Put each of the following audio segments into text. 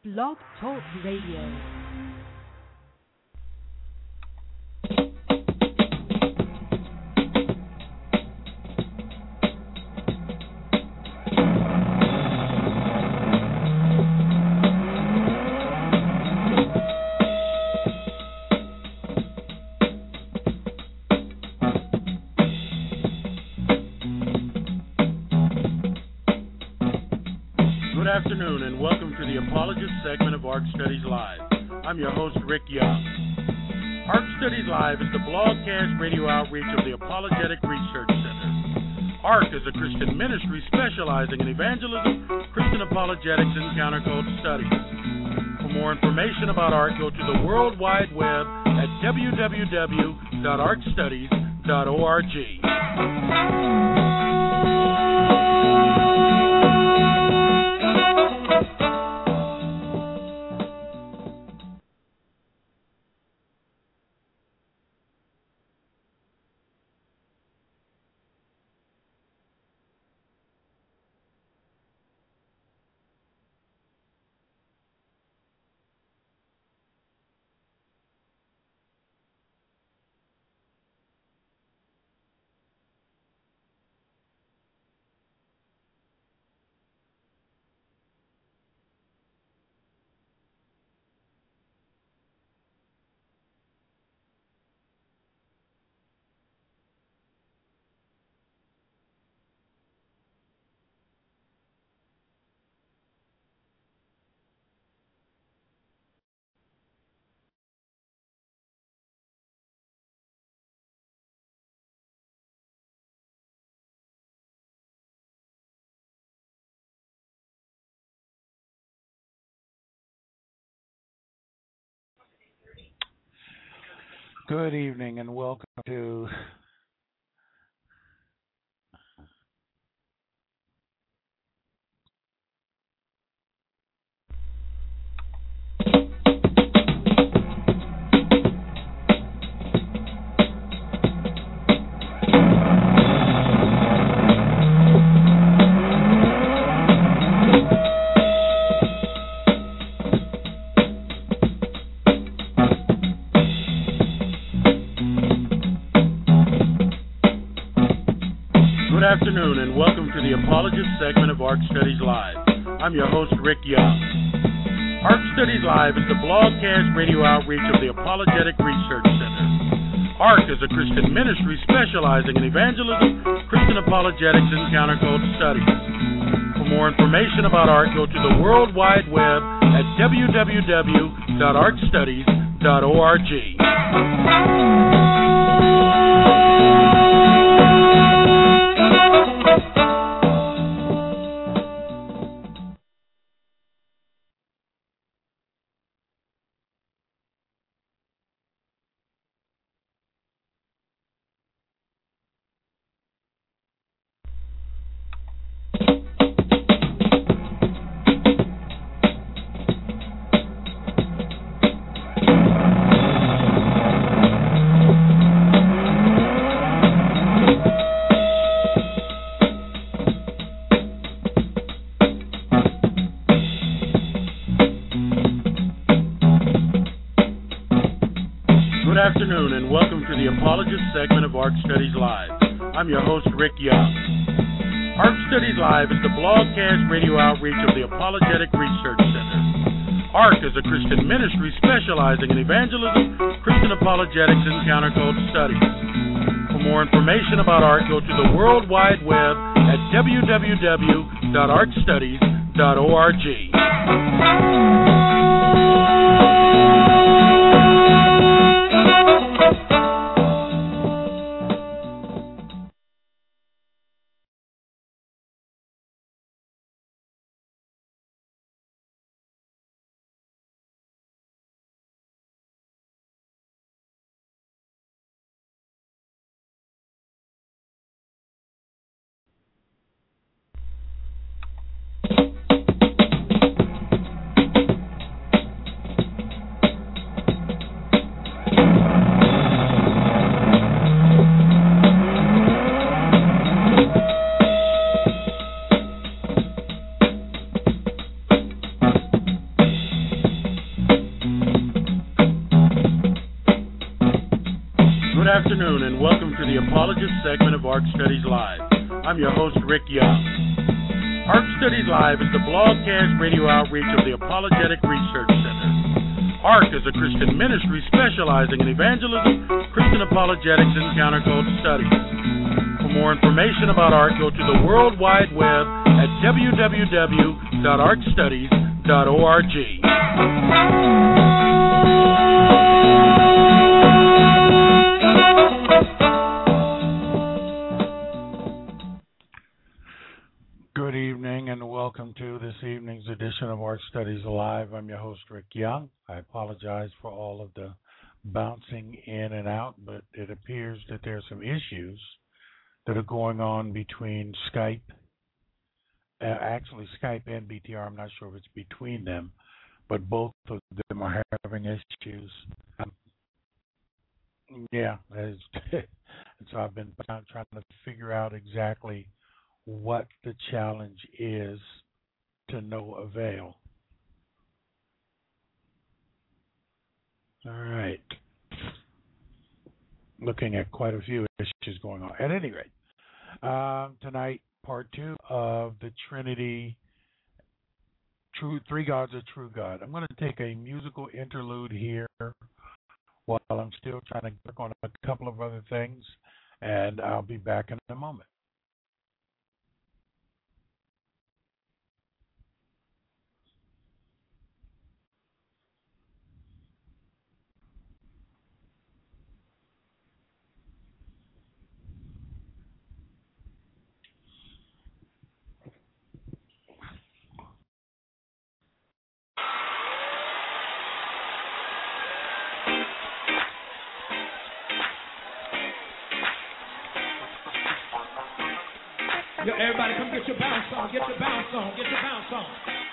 Blog Talk Radio. Good afternoon and welcome to the Apologist segment of ARC Studies Live. I'm your host, Rick Young. ARC Studies Live is the broadcast radio outreach of the Apologetic Research Center. ARC is a Christian ministry specializing in evangelism, Christian apologetics, and counterculture studies. For more information about ARC, go to the World Wide Web at www.arcstudies.org. Good evening and welcome to Good afternoon and welcome to the Apologist segment of ARC Studies Live. I'm your host, Rick Young. ARC Studies Live is the broadcast radio outreach of the Apologetic Research Center. ARC is a Christian ministry specializing in evangelism, Christian apologetics, and counterculture studies. For more information about ARC, go to the World Wide Web at www.arcstudies.org. Good afternoon and welcome to the Apologist segment of ARC Studies Live. I'm your host, Rick Young. ARC Studies Live is the broadcast radio outreach of the Apologetic Research Center. ARC is a Christian ministry specializing in evangelism, Christian apologetics, and counterculture studies. For more information about ARC, go to the World Wide Web at www.arcstudies.org. afternoon and welcome to the Apologist segment of ARC Studies Live. I'm your host, Rick Young. ARC Studies Live is the blogcast radio outreach of the Apologetic Research Center. ARC is a Christian ministry specializing in evangelism, Christian apologetics, and counterculture studies. For more information about ARC, go to the World Wide Web at www.arcstudies.org. Good evening and welcome to this evening's edition of ARC Studies Live. I'm your host, Rick Young. I apologize for all of the bouncing in and out, but it appears that there are some issues that are going on between Skype, actually Skype and BTR. I'm not sure if it's between them, but both of them are having issues. And so I've been trying to figure out exactly what the challenge is, to no avail. All right. Looking at quite a few issues going on. At any rate, tonight, part 2 of the Trinity, Three Gods, a True God. I'm going to take a musical interlude here while I'm still trying to work on a couple of other things, and I'll be back in a moment. Yo, everybody come get your bounce on, get your bounce on, get your bounce on.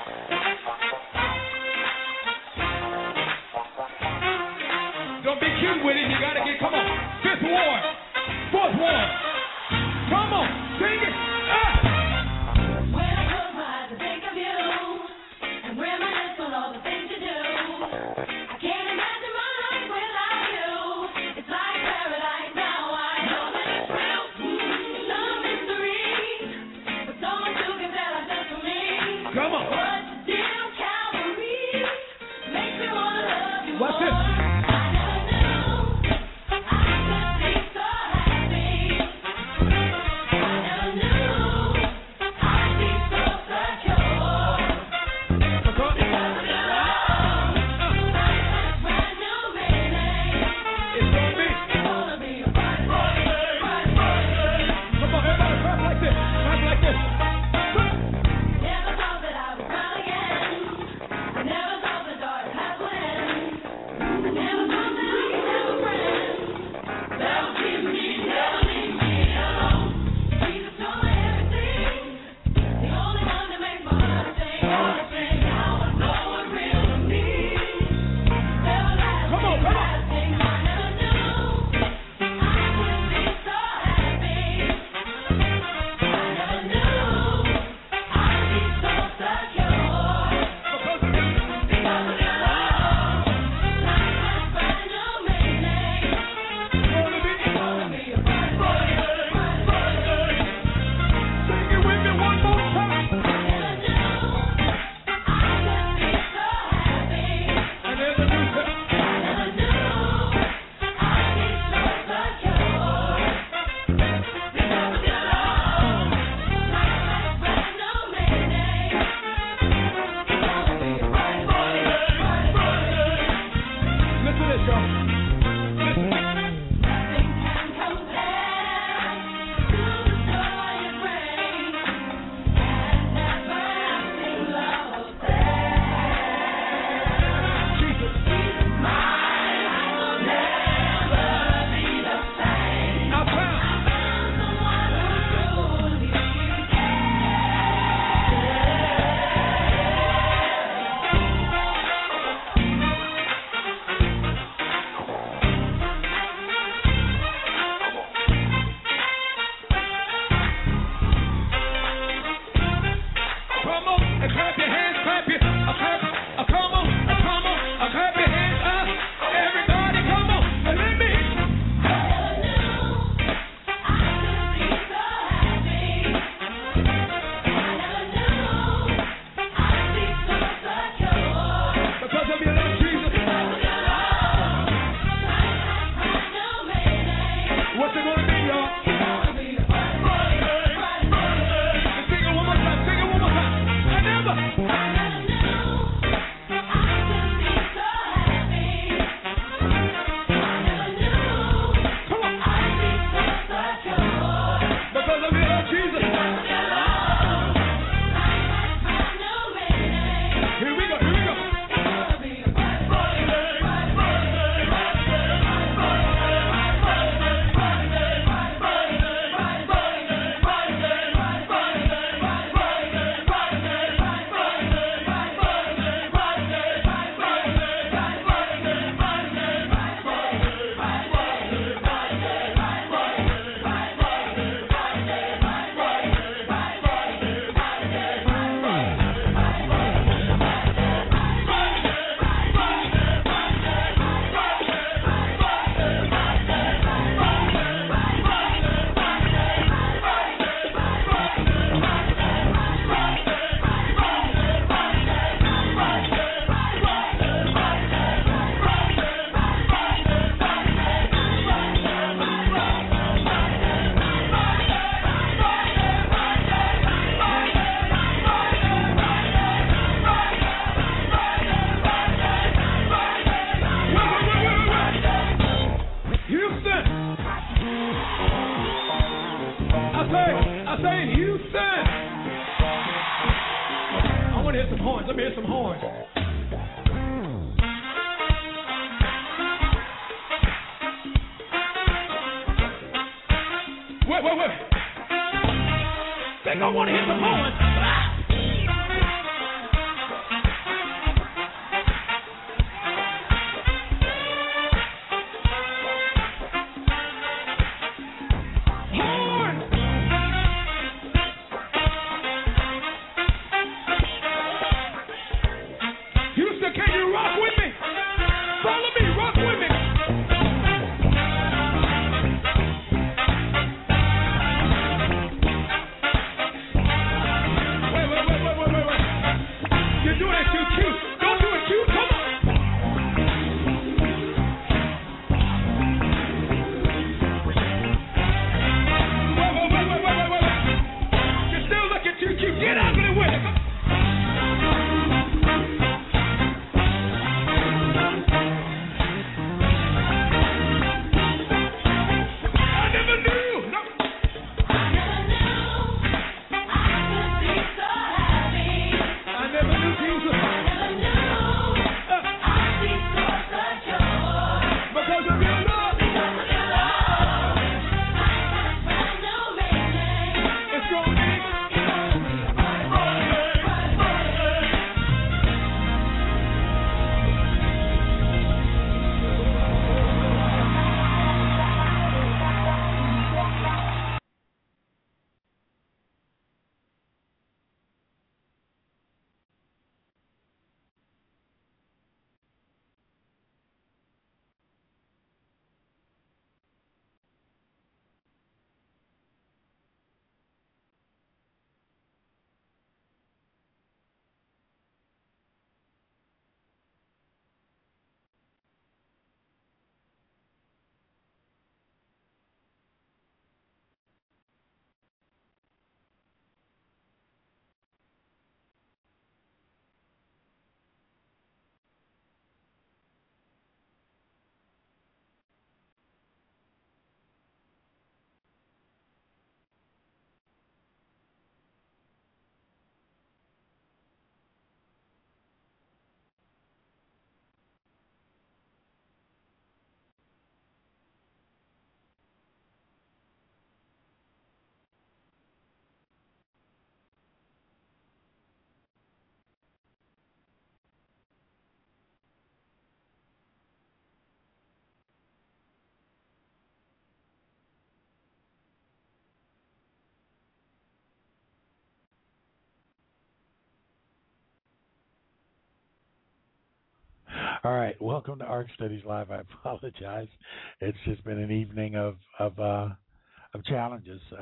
Don't be cute with it, you gotta get, come on. Fifth ward, fourth ward. Come on, sing it. When I close my eyes, I think of you, and reminisce on all the things you do. I can't imagine my life without you. It's like paradise now, I know that it's real. It's no mystery, but so much you can tell us just for me. Come on. What you did. Y'all want to hit some horns? Ah! Houston, can you rock with me? Follow me, rock with me. Wait. You're doing it too cute. Don't do it cute. Come on. Wait. You're still looking too cute. Get out of the way. Come on. All right, welcome to Arc Studies Live. I apologize. It's just been an evening of challenges.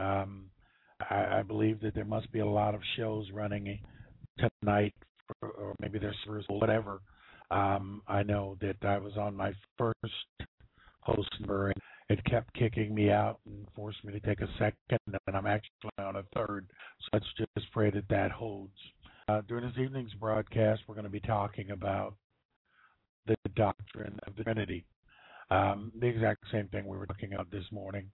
I believe that there must be a lot of shows running tonight, or maybe there's whatever. I know that I was on my first host number, and it kept kicking me out and forced me to take a second, and I'm actually on a third. So let's just pray that that holds. During this evening's broadcast, we're going to be talking about the doctrine of the Trinity. The exact same thing we were talking about this morning.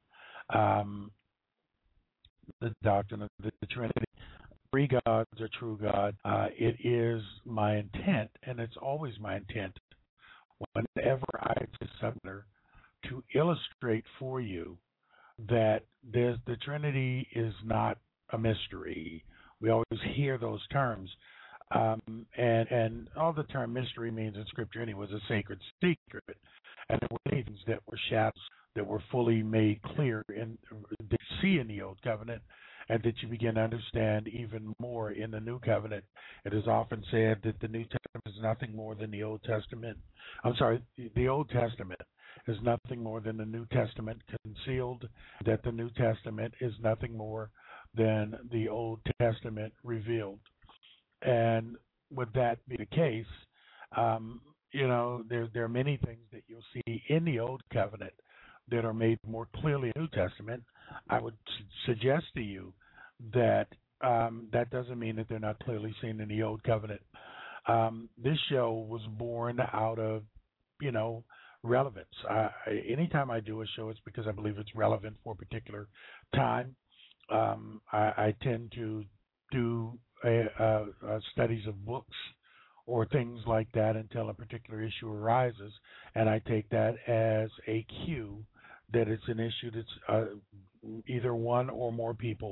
The doctrine of the Trinity. Three gods, a true God. It is my intent, and it's always my intent, whenever I submit, to illustrate for you that the Trinity is not a mystery. We always hear those terms. And all the term mystery means in Scripture anyway was a sacred secret. And there were things that were shadows that were fully made clear that you see in the Old Covenant, and that you begin to understand even more in the New Covenant. It is often said that the New Testament is nothing more than the Old Testament. The Old Testament is nothing more than the New Testament concealed, that the New Testament is nothing more than the Old Testament revealed. And with that be the case, there are many things that you'll see in the Old Covenant that are made more clearly in the New Testament. I would suggest to you that that doesn't mean that they're not clearly seen in the Old Covenant. This show was born out of, relevance. Anytime I do a show, it's because I believe it's relevant for a particular time. I tend to do studies of books or things like that until a particular issue arises, and I take that as a cue that it's an issue that's either one or more people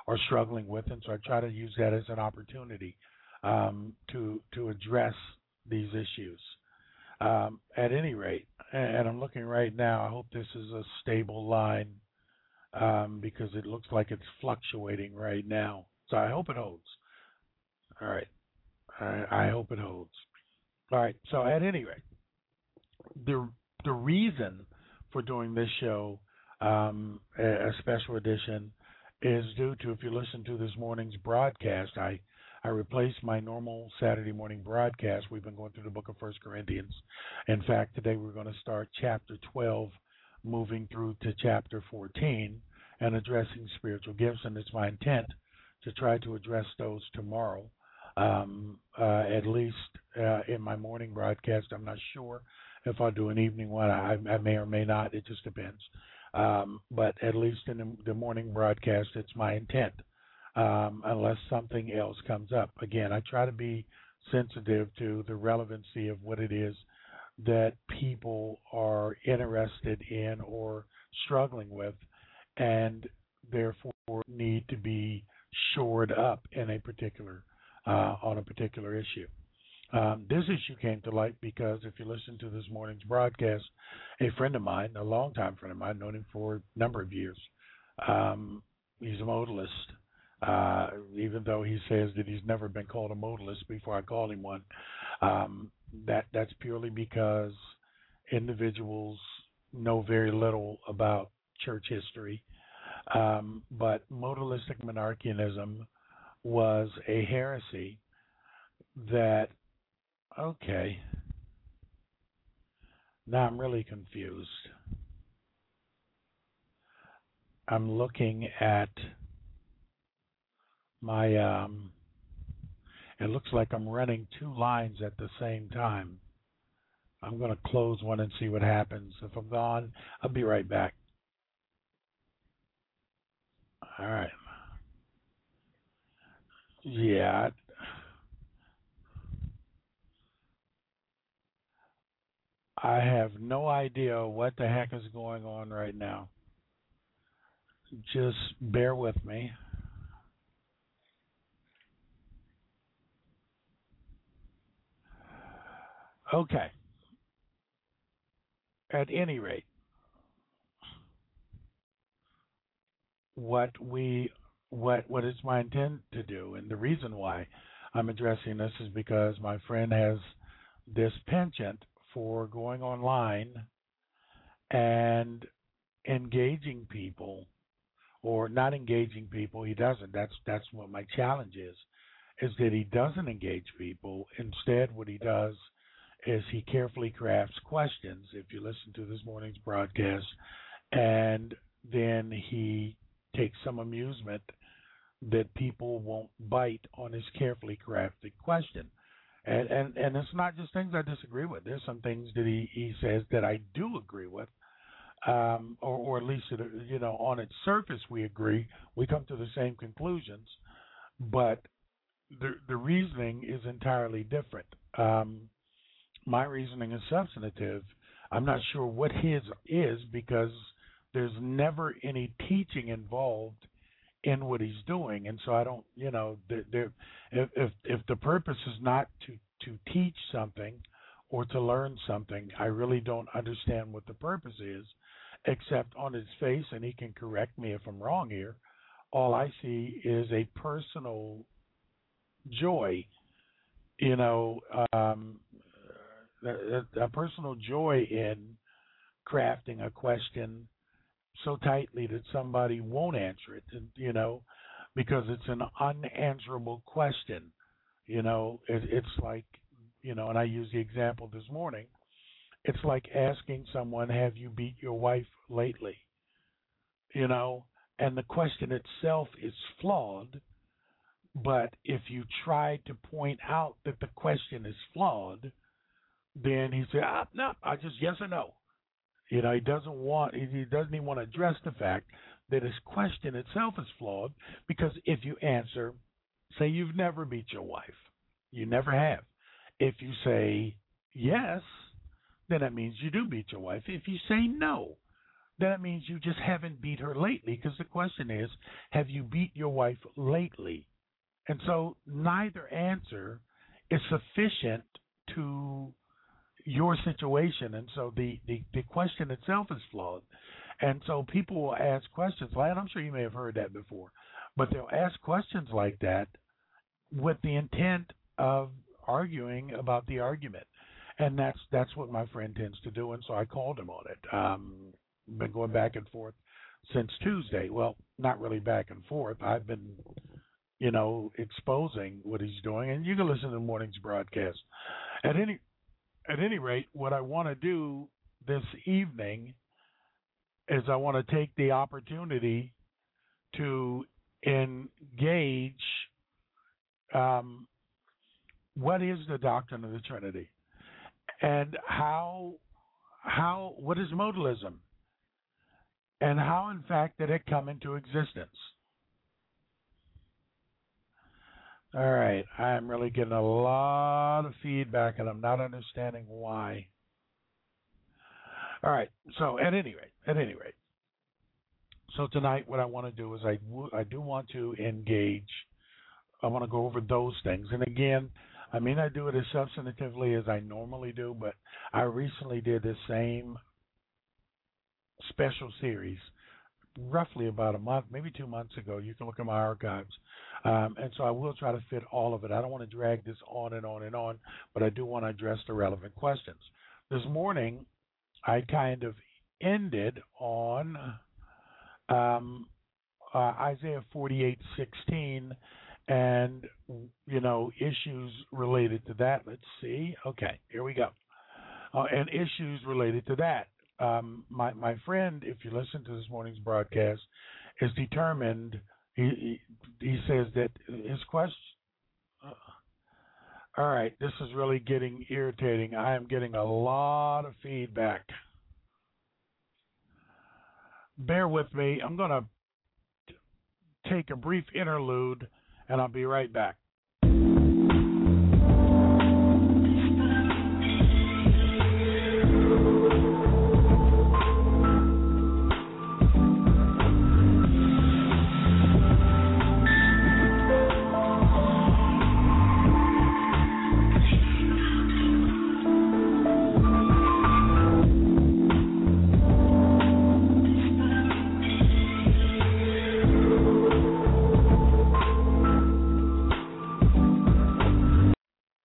are struggling with, and so I try to use that as an opportunity to address these issues. At any rate, and I'm looking right now. I hope this is a stable line because it looks like it's fluctuating right now. So I hope it holds. All right. I hope it holds. All right. So at any rate, the reason for doing this show, a special edition, is due to, if you listen to this morning's broadcast, I replaced my normal Saturday morning broadcast. We've been going through the book of 1 Corinthians. In fact, today we're going to start chapter 12, moving through to chapter 14, and addressing spiritual gifts. And it's my intent to try to address those tomorrow, at least in my morning broadcast. I'm not sure if I'll do an evening one. I may or may not. It just depends. But at least in the morning broadcast, it's my intent. Unless something else comes up. Again, I try to be sensitive to the relevancy of what it is that people are interested in or struggling with, and therefore need to be shored up in a particular on a particular issue. This issue came to light because if you listen to this morning's broadcast, a friend of mine, a longtime friend of mine, known him for a number of years, he's a modalist. Even though he says that he's never been called a modalist before I called him one, that's purely because individuals know very little about church history. But modalistic monarchianism was a heresy that, okay, now I'm really confused. I'm looking at my, it looks like I'm running two lines at the same time. I'm going to close one and see what happens. If I'm gone, I'll be right back. All right. Yeah. I have no idea what the heck is going on right now. Just bear with me. Okay. At any rate, what is my intent to do, and the reason why I'm addressing this is because my friend has this penchant for going online and engaging people, or not engaging people. He doesn't. That's what my challenge is that he doesn't engage people. Instead, what he does is he carefully crafts questions, if you listen to this morning's broadcast, and then he takes some amusement that people won't bite on his carefully crafted question. And it's not just things I disagree with. There's some things that he says that I do agree with, or at least, on its surface we agree. We come to the same conclusions, but the reasoning is entirely different. My reasoning is substantive. I'm not sure what his is because there's never any teaching involved in what he's doing, and so I don't, if the purpose is not to teach something or to learn something, I really don't understand what the purpose is, except on his face, and he can correct me if I'm wrong here. All I see is a personal joy, a personal joy in crafting a question so tightly that somebody won't answer it, because it's an unanswerable question. It's like, and I used the example this morning, it's like asking someone, have you beat your wife lately? And the question itself is flawed, but if you try to point out that the question is flawed, then he said, no, I just yes or no. He doesn't even want to address the fact that his question itself is flawed, because if you answer, say you've never beat your wife, you never have. If you say yes, then that means you do beat your wife. If you say no, then it means you just haven't beat her lately. Because the question is, have you beat your wife lately? And so neither answer is sufficient to your situation. And so the question itself is flawed. And so people will ask questions like, and I'm sure you may have heard that before, but they'll ask questions like that with the intent of arguing about the argument. And that's what my friend tends to do. And so I called him on it. Been going back and forth since Tuesday. Well, not really back and forth. I've been, exposing what he's doing. And you can listen to the morning's broadcast. At any rate, what I want to do this evening is I want to take the opportunity to engage what is the doctrine of the Trinity, and what is modalism, and how in fact did it come into existence. All right, I'm really getting a lot of feedback, and I'm not understanding why. All right, so at any rate, so tonight what I want to do is I do want to engage. I want to go over those things, and again, I may not do it as substantively as I normally do, but I recently did the same special series roughly about a month, maybe 2 months ago. You can look at my archives. And so I will try to fit all of it. I don't want to drag this on and on and on, but I do want to address the relevant questions. This morning, I kind of ended on Isaiah 48:16 and, issues related to that. Let's see. Okay, here we go. And issues related to that. My friend, if you listen to this morning's broadcast, is determined. He says that his question. All right, this is really getting irritating. I am getting a lot of feedback. Bear with me. I'm going to take a brief interlude, and I'll be right back.